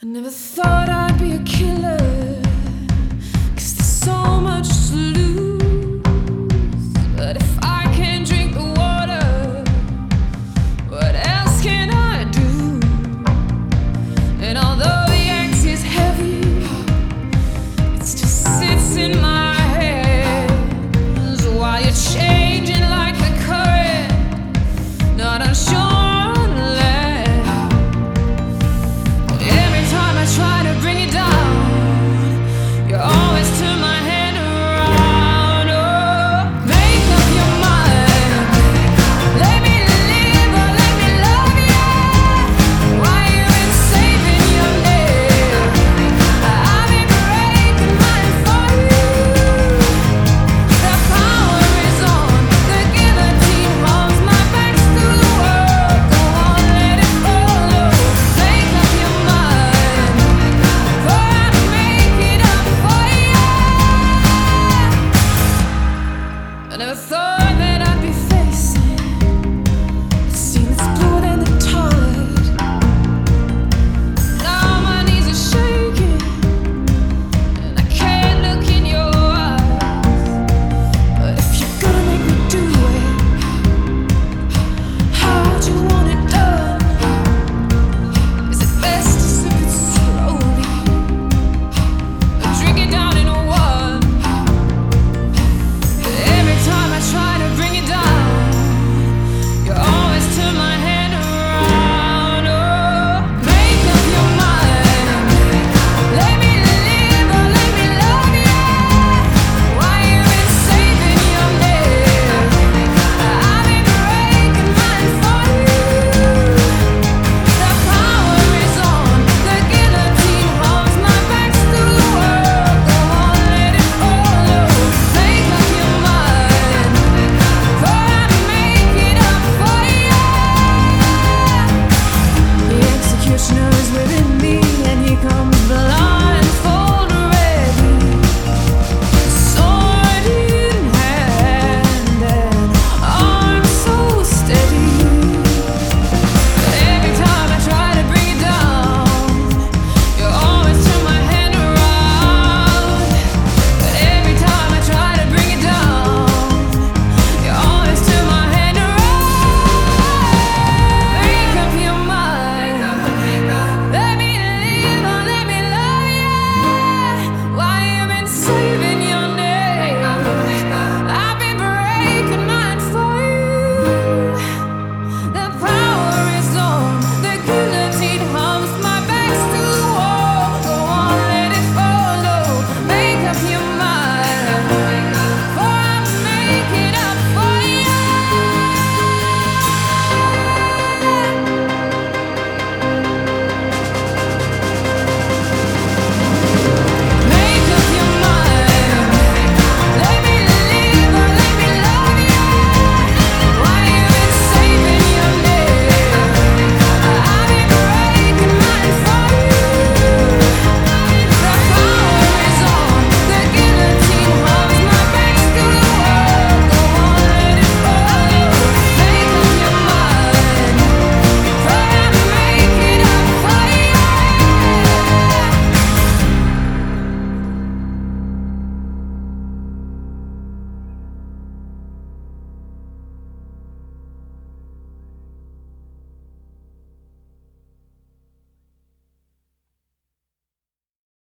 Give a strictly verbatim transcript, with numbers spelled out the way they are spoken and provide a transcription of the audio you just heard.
I never thought I'd be a killer, 'cause there's so much to lose. But if I can't drink the water, what else can I do? And although the axe is heavy, it just sits in my head. So while you're changing like the current, not unsure. Try to bring it down, you always turn my hand around. Oh, make up your mind, let me live or let me love you. Why you been saving your life? I've been breaking mine for you. The power is on, the guillotine holds my back to the world. Go on, let it follow. Make up your mind. I never thought that I'd be facing the scene that's blood and the tide. Now my knees are shaking and I can't look in your eyes. But if you're gonna make me do it, how'd you want it done? Is it best to sip it slowly or drink it down in a one? Try to bring it down, you always turn my hand around. Oh, make up your mind, let me live or let me love you. Why you been saving your life? I've been breaking mine for you. The power is on, the guillotine holds my back to the world. Go on, let it follow. Make up your mind. The executioner is within me, and he comes blind.